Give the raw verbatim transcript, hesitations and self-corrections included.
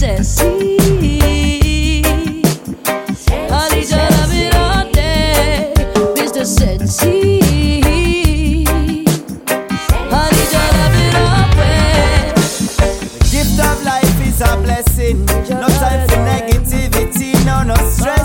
Sensi. I need your loving all day, Mister Sensi. I need your loving always. The gift of life is a blessing. No time for negativity, no, no stress.